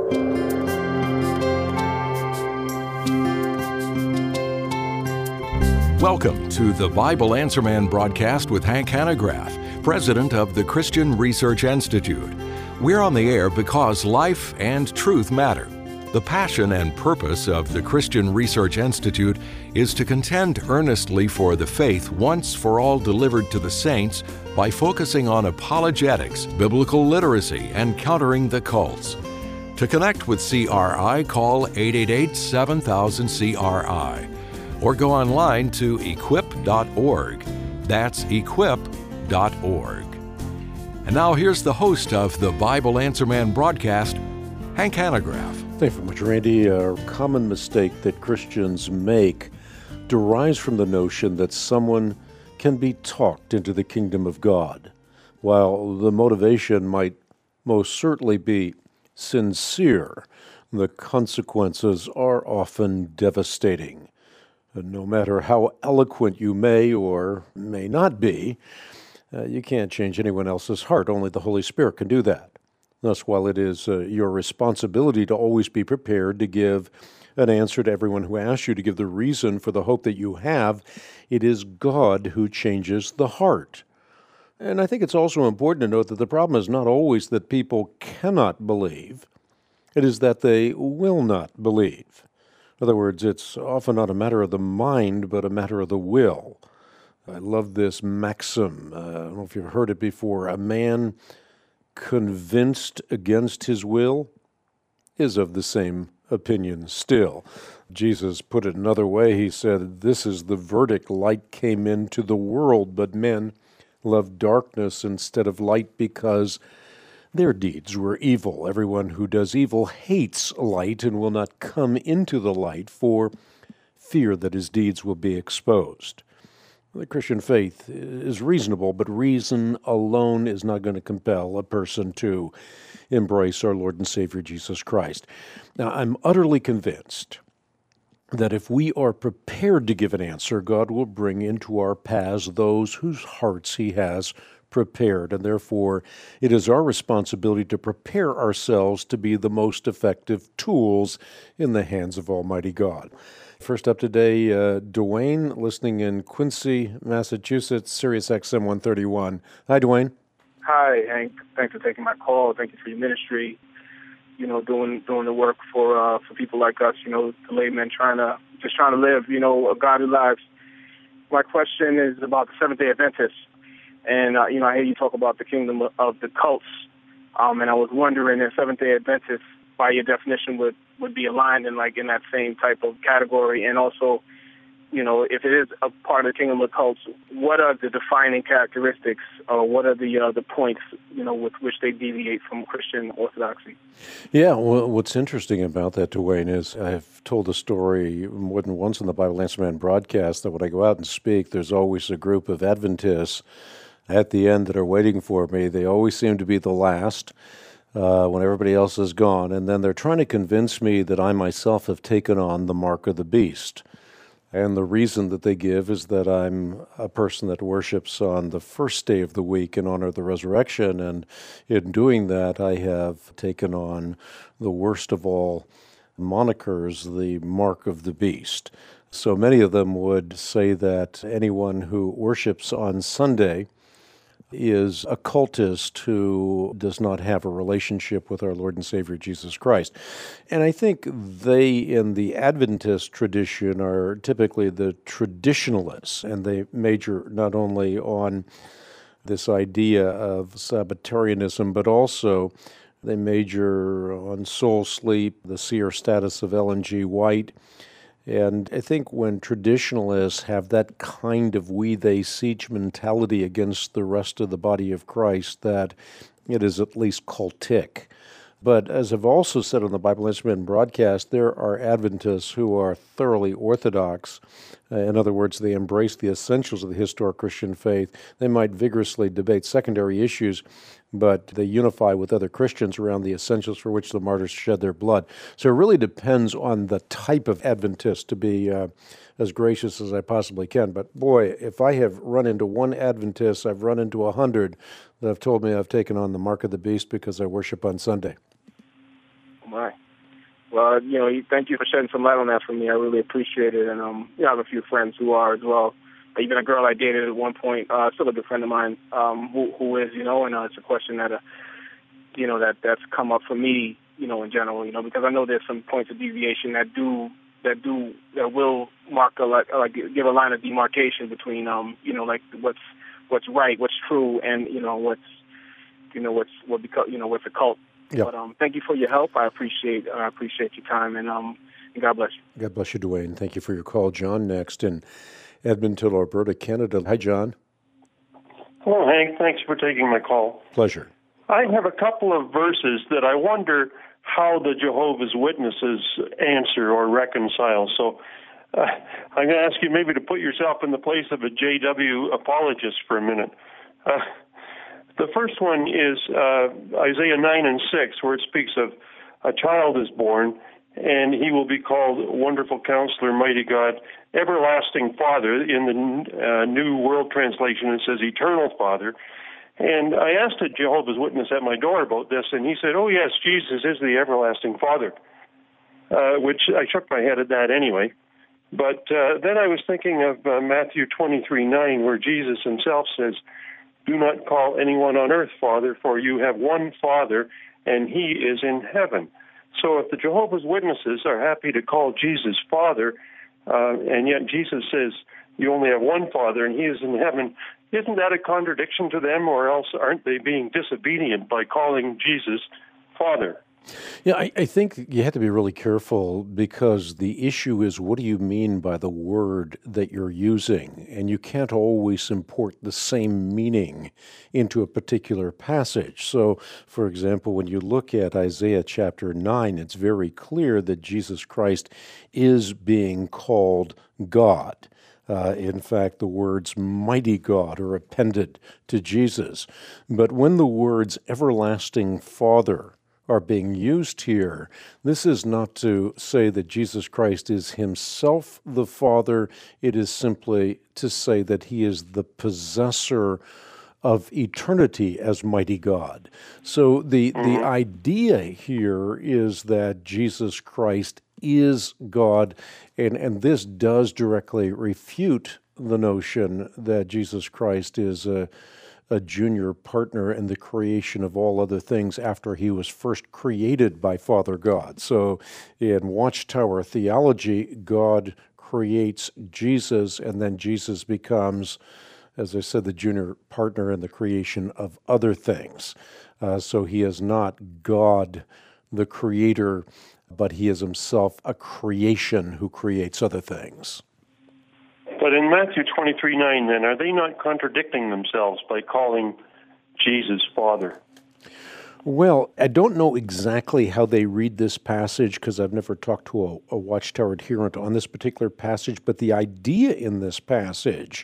Welcome to the Bible Answer Man broadcast with Hank Hanegraaff, president of the Christian Research Institute. We're on the air because life and truth matter. The passion and purpose of the Christian Research Institute is to contend earnestly for the faith once for all delivered to the saints by focusing on apologetics, biblical literacy, and countering the cults. To connect with CRI, call 888-7000-CRI or go online to equip.org. That's equip.org. And now here's the host of the Bible Answer Man broadcast, Hank Hanegraaff. Thank you very much, Randy. A common mistake that Christians make derives from the notion that someone can be talked into the kingdom of God. While the motivation might most certainly be sincere, the consequences are often devastating. No matter how eloquent you may or may not be, you can't change anyone else's heart. Only the Holy Spirit can do that. Thus, while it is your responsibility to always be prepared to give an answer to everyone who asks you, to give the reason for the hope that you have, it is God who changes the heart. And I think it's also important to note that the problem is not always that people cannot believe. It is that they will not believe. In other words, it's often not a matter of the mind, but a matter of the will. I love this maxim. I don't know if you've heard it before. A man convinced against his will is of the same opinion still. Jesus put it another way. He said, "This is the verdict. Light came into the world, but men loved darkness instead of light because their deeds were evil. Everyone who does evil hates light and will not come into the light for fear that his deeds will be exposed." The Christian faith is reasonable, but reason alone is not going to compel a person to embrace our Lord and Savior Jesus Christ. Now, I'm utterly convinced that if we are prepared to give an answer, God will bring into our paths those whose hearts He has prepared, and therefore it is our responsibility to prepare ourselves to be the most effective tools in the hands of Almighty God. First up today, Dwayne, listening in Quincy, Massachusetts, Sirius XM 131. Hi, Dwayne. Hi, Hank. Thanks for taking my call. Thank you for your ministry. Doing the work for people like us. The laymen trying to live. A godly lives. My question is about the Seventh-day Adventists. And, I hear you talk about the kingdom of the cults. And I was wondering if Seventh-day Adventists, by your definition, would be aligned in that same type of category. And also, if it is a part of the kingdom of cults, what are the defining characteristics, or what are the points, with which they deviate from Christian orthodoxy? Yeah, well, what's interesting about that, Dwayne, is I've told a story more than once in the Bible Answer Man broadcast that when I go out and speak, there's always a group of Adventists at the end that are waiting for me. They always seem to be the last when everybody else is gone, and then they're trying to convince me that I myself have taken on the mark of the beast. And the reason that they give is that I'm a person that worships on the first day of the week in honor of the resurrection, and in doing that, I have taken on the worst of all monikers, the mark of the beast. So many of them would say that anyone who worships on Sunday is a cultist who does not have a relationship with our Lord and Savior Jesus Christ. And I think they, in the Adventist tradition, are typically the traditionalists, and they major not only on this idea of Sabbatarianism, but also they major on soul sleep, the seer status of Ellen G. White. And I think when traditionalists have that kind of we-they-seech mentality against the rest of the body of Christ, that it is at least cultic. But as I've also said on the Bible Answer Man broadcast, there are Adventists who are thoroughly orthodox. In other words, they embrace the essentials of the historic Christian faith. They might vigorously debate secondary issues, but they unify with other Christians around the essentials for which the martyrs shed their blood. So it really depends on the type of Adventist, to be as gracious as I possibly can. But boy, if I have run into one Adventist, I've run into 100 that have told me I've taken on the mark of the beast because I worship on Sunday. All right. Well, thank you for shedding some light on that for me. I really appreciate it. And, I have a few friends who are as well. Even a girl I dated at one point, still a good friend of mine, who is, and it's a question that, that's come up for me, in general, because I know there's some points of deviation that will mark give a line of demarcation between, what's right, what's true, and, what's a cult. Yeah. But thank you for your help. I appreciate your time, and God bless you. God bless you, Dwayne. Thank you for your call. John next in Edmonton, Alberta, Canada. Hi, John. Hello, Hank. Thanks for taking my call. Pleasure. I have a couple of verses that I wonder how the Jehovah's Witnesses answer or reconcile. So I'm going to ask you maybe to put yourself in the place of a JW apologist for a minute. The first one is Isaiah 9 and 6, where it speaks of a child is born, and he will be called Wonderful Counselor, Mighty God, Everlasting Father. In the New World Translation, it says Eternal Father. And I asked a Jehovah's Witness at my door about this, and he said, oh, yes, Jesus is the Everlasting Father, which I shook my head at that anyway. But then I was thinking of Matthew 23:9, where Jesus himself says, do not call anyone on earth Father, for you have one Father, and he is in heaven. So if the Jehovah's Witnesses are happy to call Jesus Father, and yet Jesus says you only have one Father, and he is in heaven, isn't that a contradiction to them, or else aren't they being disobedient by calling Jesus Father? Yeah, I think you have to be really careful, because the issue is, what do you mean by the word that you're using? And you can't always import the same meaning into a particular passage. So, for example, when you look at Isaiah chapter 9, it's very clear that Jesus Christ is being called God. In fact, the words mighty God are appended to Jesus. But when the words everlasting Father are being used here, this is not to say that Jesus Christ is himself the Father. It is simply to say that he is the possessor of eternity as mighty God. So the idea here is that Jesus Christ is God, and this does directly refute the notion that Jesus Christ is a junior partner in the creation of all other things after he was first created by Father God. So in Watchtower theology, God creates Jesus, and then Jesus becomes, as I said, the junior partner in the creation of other things. So he is not God, the creator, but he is himself a creation who creates other things. But in Matthew 23:9, then, are they not contradicting themselves by calling Jesus Father? Well, I don't know exactly how they read this passage, because I've never talked to a Watchtower adherent on this particular passage, but the idea in this passage,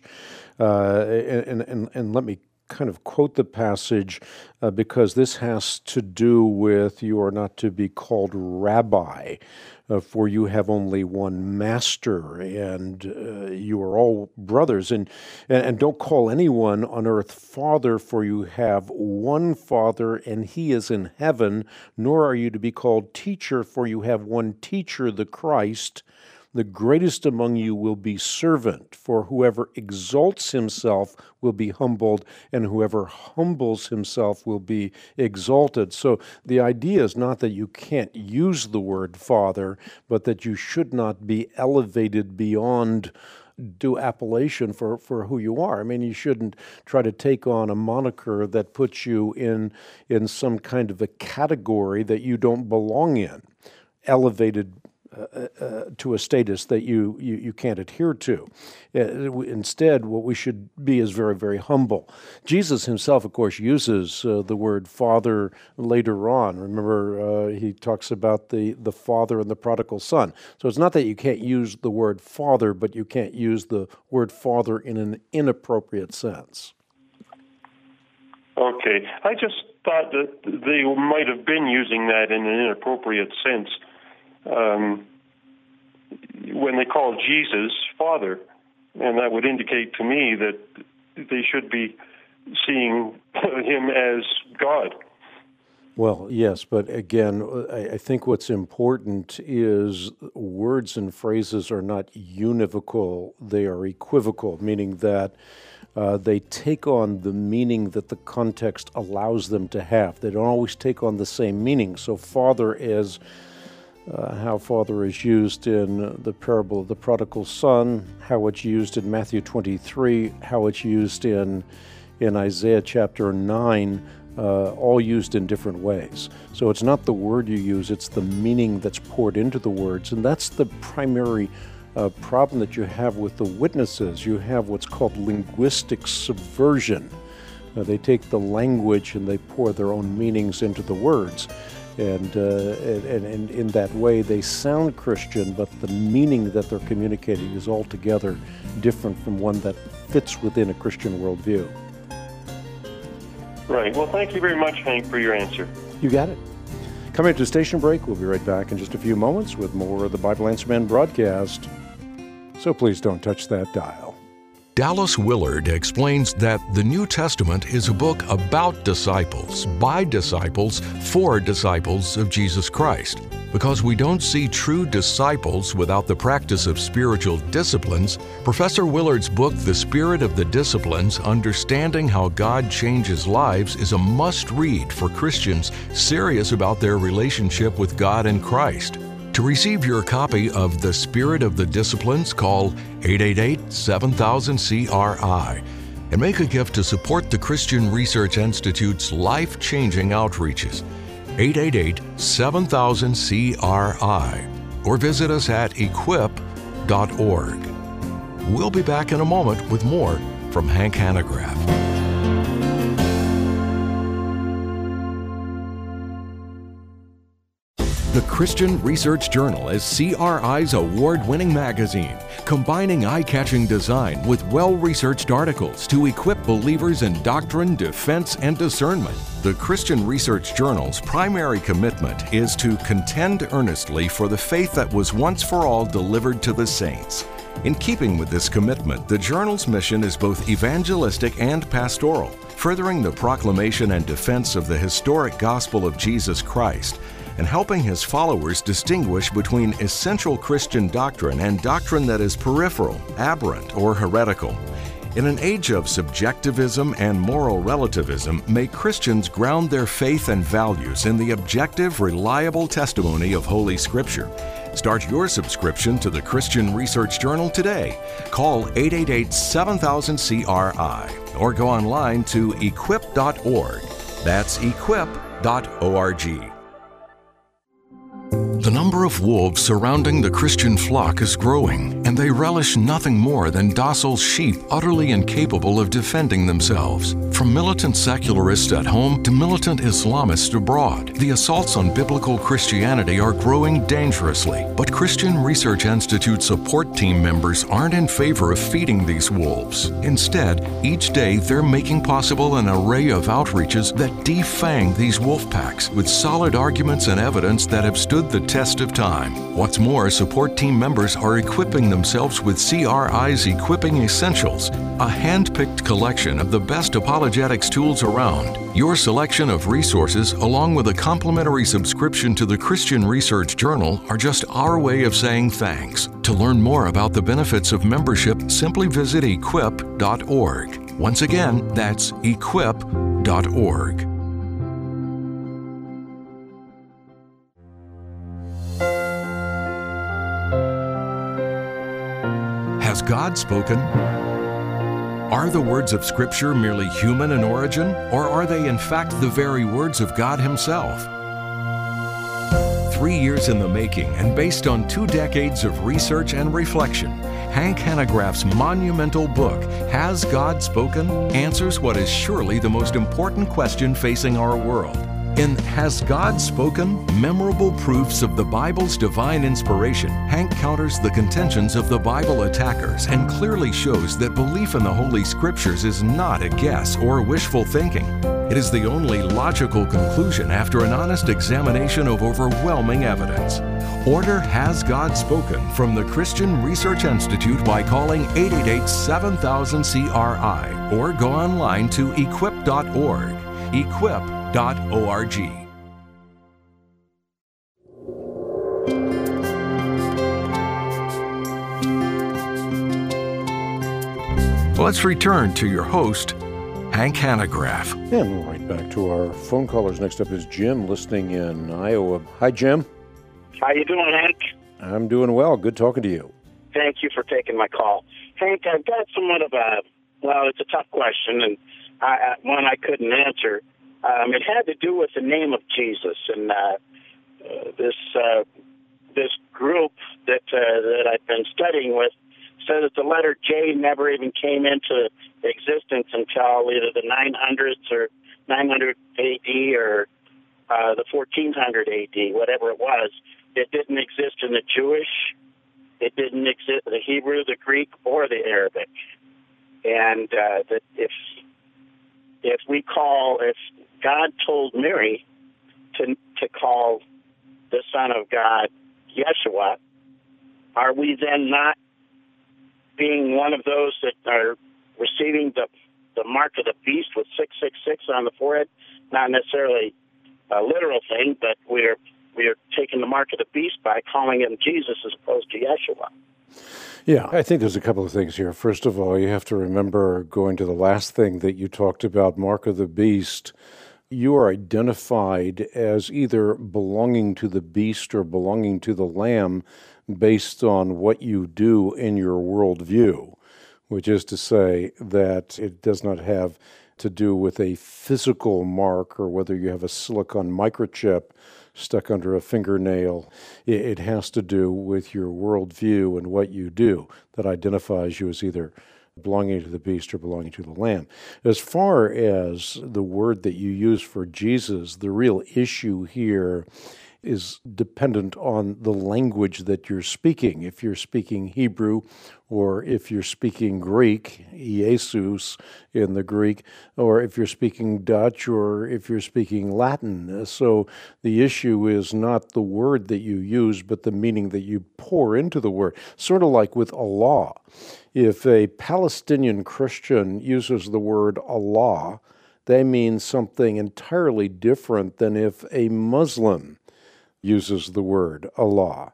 and let me kind of quote the passage, because this has to do with you are not to be called rabbi, for you have only one master, and you are all brothers. And don't call anyone on earth Father, for you have one Father, and he is in heaven. Nor are you to be called teacher, for you have one teacher, the Christ. The greatest among you will be servant, for whoever exalts himself will be humbled, and whoever humbles himself will be exalted. So the idea is not that you can't use the word Father, but that you should not be elevated beyond due appellation for who you are. I mean, you shouldn't try to take on a moniker that puts you in some kind of a category that you don't belong in, elevated to a status that you can't adhere to. Instead, what we should be is very, very humble. Jesus himself, of course, uses the word Father later on. Remember, he talks about the father and the prodigal son. So it's not that you can't use the word Father, but you can't use the word Father in an inappropriate sense. Okay. I just thought that they might have been using that in an inappropriate sense when they call Jesus Father, and that would indicate to me that they should be seeing him as God. Well, yes, but again, I think what's important is words and phrases are not univocal, they are equivocal, meaning that they take on the meaning that the context allows them to have. They don't always take on the same meaning. So father is how father is used in the parable of the prodigal son, how it's used in Matthew 23, how it's used in Isaiah chapter 9, all used in different ways. So it's not the word you use, it's the meaning that's poured into the words. And that's the primary problem that you have with the witnesses. You have what's called linguistic subversion. They take the language and they pour their own meanings into the words. And in that way, they sound Christian, but the meaning that they're communicating is altogether different from one that fits within a Christian worldview. Right. Well, thank you very much, Hank, for your answer. You got it. Coming to a station break, we'll be right back in just a few moments with more of the Bible Answer Man broadcast. So please don't touch that dial. Dallas Willard explains that the New Testament is a book about disciples, by disciples, for disciples of Jesus Christ. Because we don't see true disciples without the practice of spiritual disciplines, Professor Willard's book, The Spirit of the Disciplines, Understanding How God Changes Lives, is a must-read for Christians serious about their relationship with God and Christ. To receive your copy of The Spirit of the Disciplines, call 888-7000-CRI and make a gift to support the Christian Research Institute's life-changing outreaches. 888-7000-CRI or visit us at equip.org. We'll be back in a moment with more from Hank Hanegraaff. The Christian Research Journal is CRI's award-winning magazine, combining eye-catching design with well-researched articles to equip believers in doctrine, defense, and discernment. The Christian Research Journal's primary commitment is to contend earnestly for the faith that was once for all delivered to the saints. In keeping with this commitment, the journal's mission is both evangelistic and pastoral, furthering the proclamation and defense of the historic gospel of Jesus Christ, and helping his followers distinguish between essential Christian doctrine and doctrine that is peripheral, aberrant, or heretical. In an age of subjectivism and moral relativism, may Christians ground their faith and values in the objective, reliable testimony of Holy Scripture. Start your subscription to the Christian Research Journal today. Call 888-7000-CRI or go online to equip.org. That's equip.org. The number of wolves surrounding the Christian flock is growing, and they relish nothing more than docile sheep utterly incapable of defending themselves. From militant secularists at home to militant Islamists abroad, the assaults on biblical Christianity are growing dangerously. But Christian Research Institute support team members aren't in favor of feeding these wolves. Instead, each day they're making possible an array of outreaches that defang these wolf packs with solid arguments and evidence that have stood the test of time. What's more, support team members are equipping themselves with CRI's Equipping Essentials, a hand-picked collection of the best apologetics tools around. Your selection of resources, along with a complimentary subscription to the Christian Research Journal, are just our way of saying thanks. To learn more about the benefits of membership, simply visit equip.org. Once again, that's equip.org. Has God spoken? Are the words of Scripture merely human in origin, or are they in fact the very words of God Himself? 3 years in the making and based on 2 decades of research and reflection, Hank Hanegraaff's monumental book, Has God Spoken?, answers what is surely the most important question facing our world. In Has God Spoken? Memorable Proofs of the Bible's Divine Inspiration, Hank counters the contentions of the Bible attackers and clearly shows that belief in the Holy Scriptures is not a guess or wishful thinking. It is the only logical conclusion after an honest examination of overwhelming evidence. Order Has God Spoken from the Christian Research Institute by calling 888-7000-CRI or go online to equip.org. Equip.org. Let's return to your host, Hank Hanegraaff. And right back to our phone callers. Next up is Jim, listening in Iowa. Hi, Jim. How you doing, Hank? I'm doing well. Good talking to you. Thank you for taking my call. Hank, I've got somewhat of it's a tough question, and one I couldn't answer. It had to do with the name of Jesus, and this group that I've been studying with said that the letter J never even came into existence until either the 900s or 900 AD or the 1400 AD, whatever it was. It didn't exist in the Jewish, it didn't exist in the Hebrew, the Greek, or the Arabic. And that if God told Mary to call the Son of God Yeshua, are we then not being one of those that are receiving the mark of the beast with 666 on the forehead? Not necessarily a literal thing, but we're taking the mark of the beast by calling him Jesus as opposed to Yeshua. Yeah, I think there's a couple of things here. First of all, you have to remember, going to the last thing that you talked about, mark of the beast, you are identified as either belonging to the beast or belonging to the lamb based on what you do in your worldview, which is to say that it does not have to do with a physical mark or whether you have a silicon microchip stuck under a fingernail. It has to do with your worldview and what you do that identifies you as either belonging to the beast or belonging to the lamb. As far as the word that you use for Jesus, the real issue here is dependent on the language that you're speaking. If you're speaking Hebrew or if you're speaking Greek, Jesus in the Greek, or if you're speaking Dutch or if you're speaking Latin. So the issue is not the word that you use, but the meaning that you pour into the word. Sort of like with Allah. If a Palestinian Christian uses the word Allah, they mean something entirely different than if a Muslim uses the word Allah.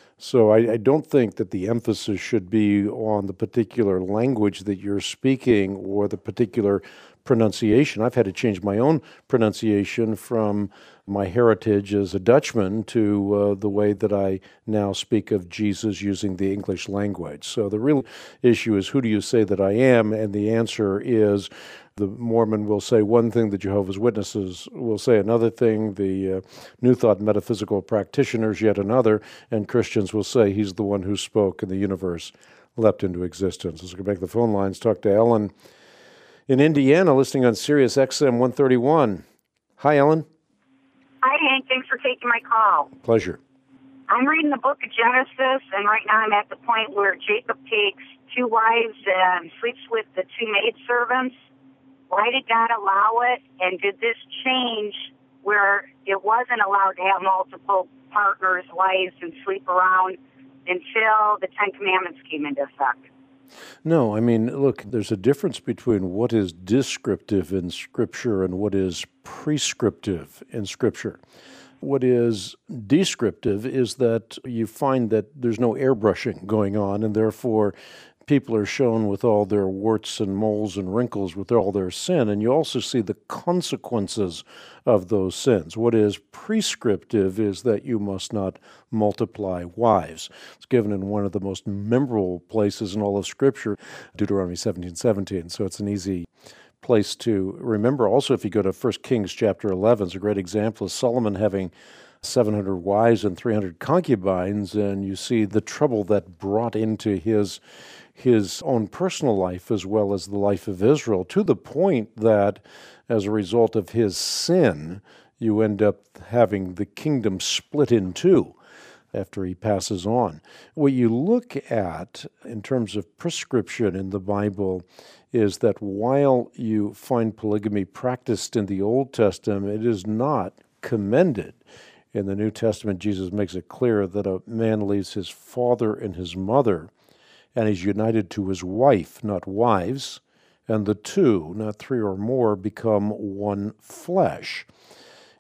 So I don't think that the emphasis should be on the particular language that you're speaking or the particular pronunciation. I've had to change my own pronunciation from my heritage as a Dutchman to the way that I now speak of Jesus using the English language. So the real issue is, who do you say that I am? And the answer is, the Mormon will say one thing, the Jehovah's Witnesses will say another thing, the New Thought metaphysical practitioners yet another, and Christians will say he's the one who spoke and the universe leapt into existence. Let's go back to the phone lines, talk to Ellen in Indiana, listening on Sirius XM 131. Hi, Ellen. Hi, Hank. Thanks for taking my call. Pleasure. I'm reading the book of Genesis, and right now I'm at the point where Jacob takes 2 wives and sleeps with the 2 maidservants. Why did God allow it? And did this change where it wasn't allowed to have multiple partners, wives, and sleep around until the 10 Commandments came into effect? No, I mean, look, there's a difference between what is descriptive in Scripture and what is prescriptive in Scripture. What is descriptive is that you find that there's no airbrushing going on, and therefore people are shown with all their warts and moles and wrinkles with all their sin, and you also see the consequences of those sins. What is prescriptive is that you must not multiply wives. It's given in one of the most memorable places in all of Scripture, Deuteronomy 17:17, so it's an easy place to remember. Also, if you go to 1 Kings chapter 11, it's a great example of Solomon having 700 wives and 300 concubines, and you see the trouble that brought into his own personal life as well as the life of Israel, to the point that as a result of his sin, you end up having the kingdom split in two after he passes on. What you look at in terms of prescription in the Bible is that while you find polygamy practiced in the Old Testament, it is not commended. In the New Testament, Jesus makes it clear that a man leaves his father and his mother and is united to his wife, not wives, and the two, not 3 or more, become one flesh.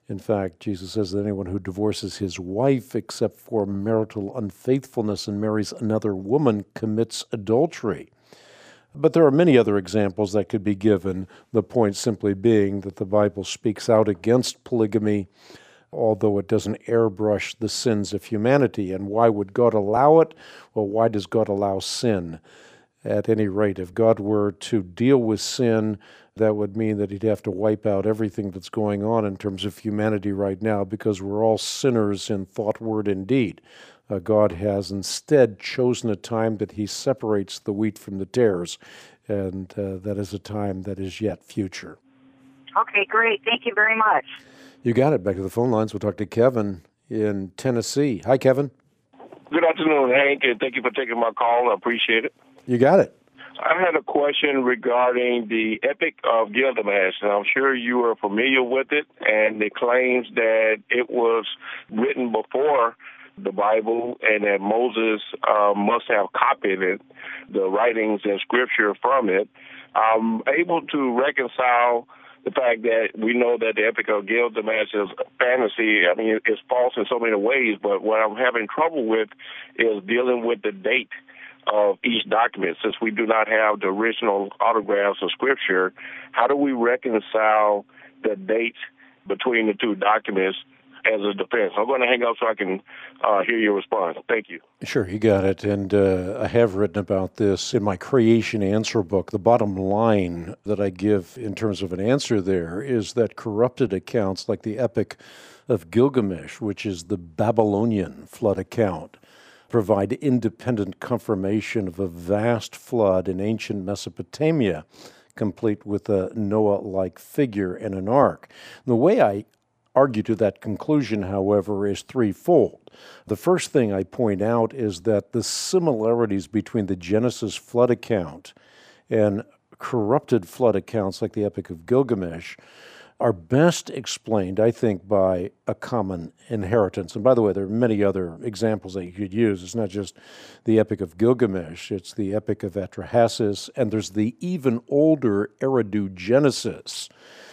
In fact, Jesus says that anyone who divorces his wife except for marital unfaithfulness and marries another woman commits adultery. But there are many other examples that could be given, the point simply being that the Bible speaks out against polygamy, although it doesn't airbrush the sins of humanity. And why would God allow it? Well, why does God allow sin? At any rate, if God were to deal with sin, that would mean that he'd have to wipe out everything that's going on in terms of humanity right now, because we're all sinners in thought, word, and deed. God has instead chosen a time that he separates the wheat from the tares, and that is a time that is yet future. Okay, great. Thank you very much. You got it. Back to the phone lines. We'll talk to Kevin in Tennessee. Hi, Kevin. Good afternoon, Hank, and thank you for taking my call. I appreciate it. You got it. I had a question regarding the Epic of Gilgamesh, and I'm sure you are familiar with it, and it claims that it was written before the Bible and that Moses must have copied it, the writings and scripture from it. I'm able to reconcile the fact that we know that the Epic of Gilgamesh is fantasy. I mean, it's false in so many ways, but what I'm having trouble with is dealing with the date of each document. Since we do not have the original autographs of Scripture, how do we reconcile the date between the two documents as a defense? I'm going to hang up so I can hear your response. Thank you. Sure, you got it. And I have written about this in my Creation Answer book. The bottom line that I give in terms of an answer there is that corrupted accounts like the Epic of Gilgamesh, which is the Babylonian flood account, provide independent confirmation of a vast flood in ancient Mesopotamia, complete with a Noah-like figure and an ark. The way I argue to that conclusion, however, is threefold. The first thing I point out is that the similarities between the Genesis flood account and corrupted flood accounts like the Epic of Gilgamesh are best explained, I think, by a common inheritance. And by the way, there are many other examples that you could use. It's not just the Epic of Gilgamesh, it's the Epic of Atrahasis, and there's the even older Eridu Genesis.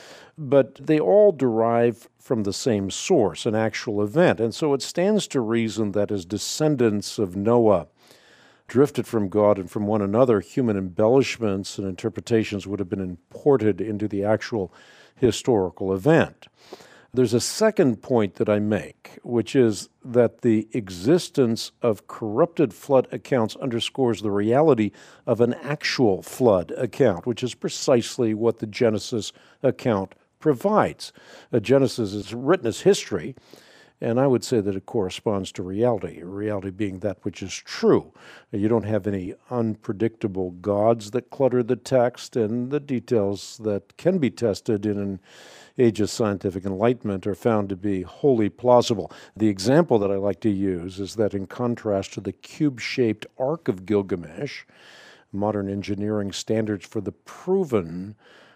But they all derive from the same source, an actual event. And so it stands to reason that as descendants of Noah drifted from God and from one another, human embellishments and interpretations would have been imported into the actual historical event. There's a second point that I make, which is that the existence of corrupted flood accounts underscores the reality of an actual flood account, which is precisely what the Genesis account provides. Genesis is written as history, and I would say that it corresponds to reality being that which is true. You don't have any unpredictable gods that clutter the text, and the details that can be tested in an age of scientific enlightenment are found to be wholly plausible. The example that I like to use is that in contrast to the cube-shaped Ark of Gilgamesh, modern engineering standards for the proven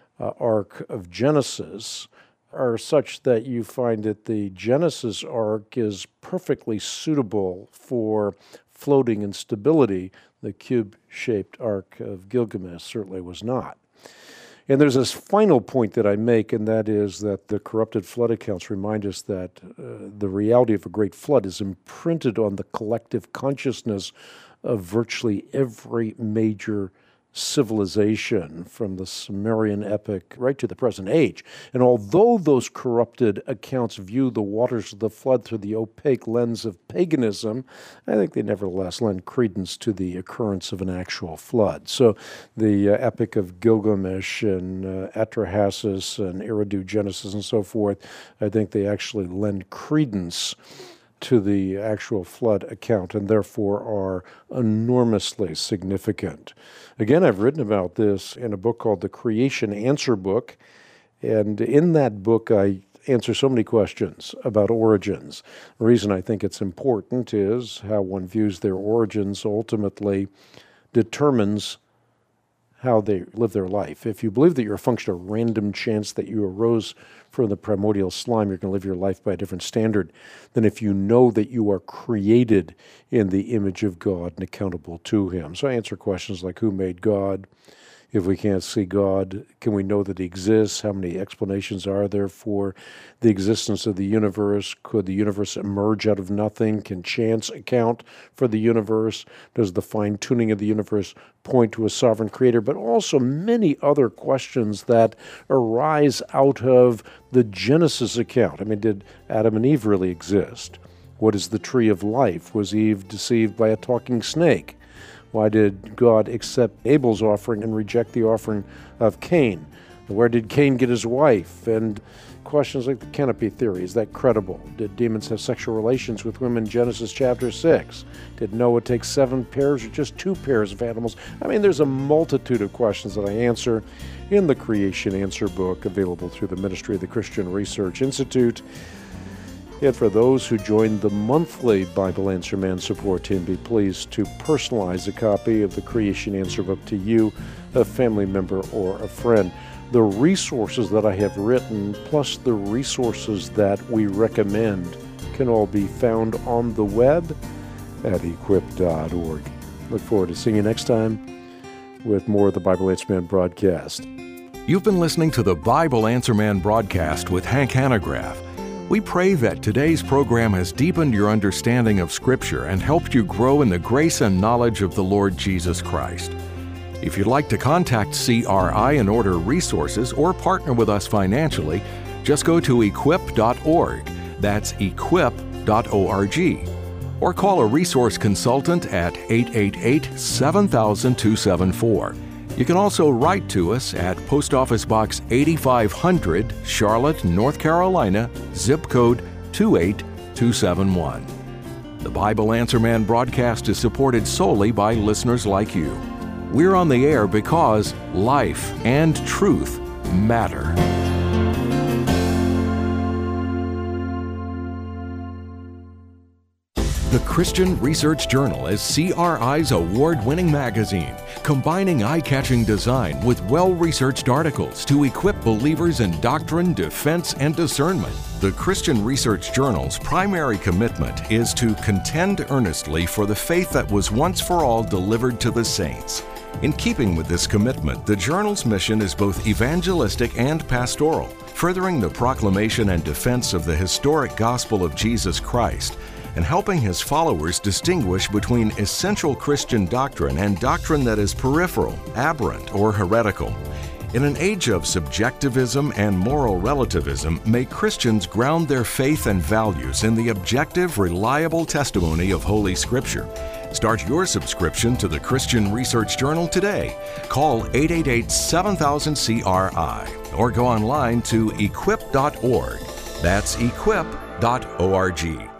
Ark of Genesis are such that you find that the Genesis Ark is perfectly suitable for floating and stability. The cube-shaped Ark of Gilgamesh certainly was not. And there's this final point that I make, and that is that the corrupted flood accounts remind us that the reality of a great flood is imprinted on the collective consciousness of virtually every major civilization from the Sumerian epic right to the present age. And although those corrupted accounts view the waters of the flood through the opaque lens of paganism, I think they nevertheless lend credence to the occurrence of an actual flood. So the Epic of Gilgamesh and Atrahasis and Eridu Genesis and so forth, I think they actually lend credence to the actual flood account and therefore are enormously significant. Again, I've written about this in a book called the Creation Answer Book, and in that book I answer so many questions about origins. The reason I think it's important is how one views their origins ultimately determines how they live their life. If you believe that you're a function of random chance, that you arose from the primordial slime, you're going to live your life by a different standard than if you know that you are created in the image of God and accountable to Him. So I answer questions like who made God? If we can't see God, can we know that He exists? How many explanations are there for the existence of the universe? Could the universe emerge out of nothing? Can chance account for the universe? Does the fine-tuning of the universe point to a sovereign creator? But also many other questions that arise out of the Genesis account. I mean, did Adam and Eve really exist? What is the tree of life? Was Eve deceived by a talking snake? Why did God accept Abel's offering and reject the offering of Cain? Where did Cain get his wife? And questions like the canopy theory, is that credible? Did demons have sexual relations with women in Genesis chapter 6? Did Noah take 7 pairs or just 2 pairs of animals? I mean, there's a multitude of questions that I answer in the Creation Answer book, available through the ministry of the Christian Research Institute. And for those who join the monthly Bible Answer Man support team, be pleased to personalize a copy of the Creation Answer book to you, a family member, or a friend. The resources that I have written, plus the resources that we recommend, can all be found on the web at equip.org. Look forward to seeing you next time with more of the Bible Answer Man broadcast. You've been listening to the Bible Answer Man broadcast with Hank Hanegraaff. We pray that today's program has deepened your understanding of Scripture and helped you grow in the grace and knowledge of the Lord Jesus Christ. If you'd like to contact CRI and order resources or partner with us financially, just go to equip.org. That's equip.org. Or call a resource consultant at 888-7000-274. You can also write to us at Post Office Box 8500, Charlotte, North Carolina, zip code 28271. The Bible Answer Man broadcast is supported solely by listeners like you. We're on the air because life and truth matter. The Christian Research Journal is CRI's award-winning magazine, combining eye-catching design with well-researched articles to equip believers in doctrine, defense, and discernment. The Christian Research Journal's primary commitment is to contend earnestly for the faith that was once for all delivered to the saints. In keeping with this commitment, the journal's mission is both evangelistic and pastoral, furthering the proclamation and defense of the historic gospel of Jesus Christ, and helping his followers distinguish between essential Christian doctrine and doctrine that is peripheral, aberrant, or heretical. In an age of subjectivism and moral relativism, may Christians ground their faith and values in the objective, reliable testimony of Holy Scripture. Start your subscription to the Christian Research Journal today. Call 888-7000-CRI or go online to equip.org. That's equip.org.